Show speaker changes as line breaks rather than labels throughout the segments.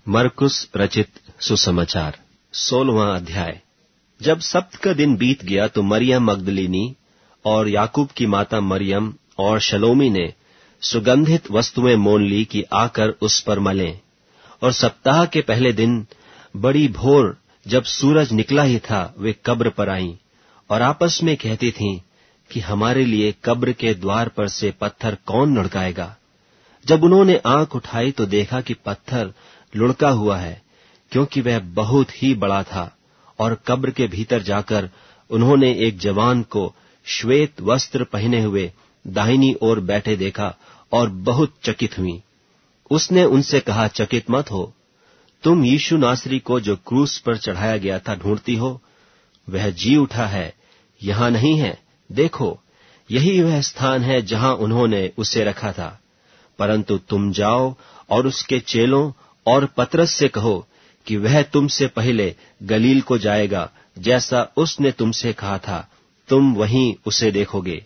मरकुस रचित सुसमाचार 16वां अध्याय। जब सब्त का दिन बीत गया तो मरियम मगदलीनी और याकूब की माता मरियम और शलोमी ने सुगंधित वस्तुएं मोल ली कि आकर उस पर मलें। और सप्ताह के पहले दिन बड़ी भोर जब सूरज निकला ही था, वे कब्र पर आईं और आपस में कहती थीं कि हमारे लिए कब्र के द्वार पर से पत्थर कौन लुढ़काएगा। जब उन्होंने आंख उठाई तो देखा कि पत्थर लुढ़का हुआ है, क्योंकि वह बहुत ही बड़ा था। और कब्र के भीतर जाकर उन्होंने एक जवान को श्वेत वस्त्र पहने हुए दाहिनी ओर बैठे देखा और बहुत चकित हुई। उसने उनसे कहा, चकित मत हो, तुम यीशु नासरी को जो क्रूस पर चढ़ाया गया था ढूंढती हो। वह जी उठा है, यहां नहीं है। देखो, यही वह स्थान है जहां उन्होंने उसे रखा था। परंतु तुम जाओ और उसके चेलों और पतरस से कहो कि वह तुमसे पहले गलील को जाएगा, जैसा उसने तुमसे कहा था, तुम वहीं उसे देखोगे।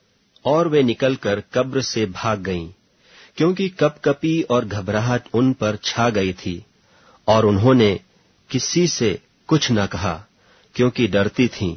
और वे निकलकर कब्र से भाग गईं, क्योंकि कपकपी और घबराहट उन पर छा गई थी। और उन्होंने किसी से कुछ न कहा, क्योंकि डरती थीं।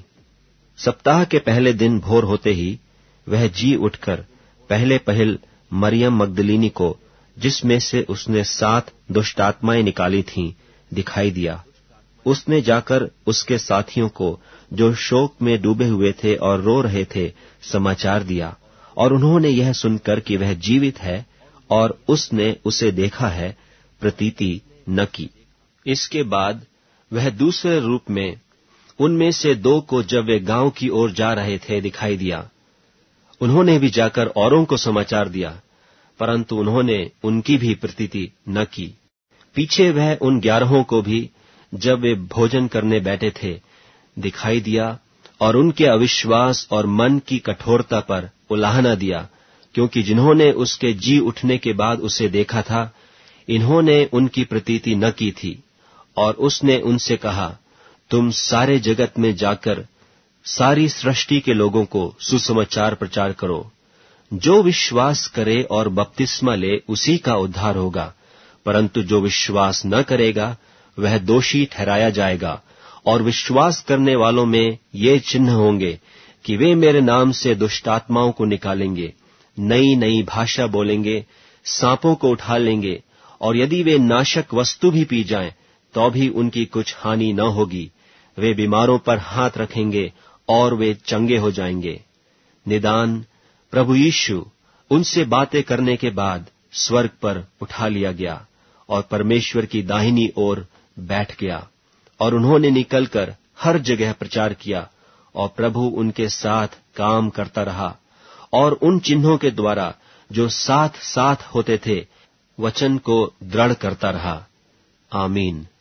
सप्ताह के पहले दिन भोर होते ही वह जी उठकर पहले मरियम मगदलीनी को, जिसमें से उसने 7 दुष्टात्माएं निकाली थीं, दिखाई दिया। उसने जाकर उसके साथियों को, जो शोक में डूबे हुए थे और रो रहे थे, समाचार दिया। और उन्होंने यह सुनकर कि वह जीवित है और उसने उसे देखा है, प्रतीति न की। इसके बाद वह दूसरे रूप में उनमें से 2 को, जब वे गांव की ओर जा रहे थे, दिखाई दिया। उन्होंने भी जाकर औरों को समाचार दिया, परंतु उन्होंने उनकी भी प्रतीति न की। पीछे वह उन 11 को भी, जब वे भोजन करने बैठे थे, दिखाई दिया और उनके अविश्वास और मन की कठोरता पर उलाहना दिया, क्योंकि जिन्होंने उसके जी उठने के बाद उसे देखा था, इन्होंने उनकी प्रतीति न की थी। और उसने उनसे कहा, तुम सारे जगत में जाकर सारी सृष्टि के लोगों को सुसमाचार प्रचार करो। जो विश्वास करे और बपतिस्मा ले, उसी का उद्धार होगा, परंतु जो विश्वास न करेगा वह दोषी ठहराया जाएगा। और विश्वास करने वालों में ये चिन्ह होंगे कि वे मेरे नाम से दुष्टात्माओं को निकालेंगे, नई नई भाषा बोलेंगे, सांपों को उठा लेंगे, और यदि वे नाशक वस्तु भी पी जाएं तो भी उनकी कुछ हानि न होगी। वे बीमारों पर हाथ रखेंगे और वे चंगे हो जाएंगे। निदान प्रभु यीशु उनसे बातें करने के बाद स्वर्ग पर उठा लिया गया और परमेश्वर की दाहिनी ओर बैठ गया। और उन्होंने निकलकर हर जगह प्रचार किया, और प्रभु उनके साथ काम करता रहा, और उन चिन्हों के द्वारा जो साथ साथ होते थे, वचन को दृढ़ करता रहा। आमीन।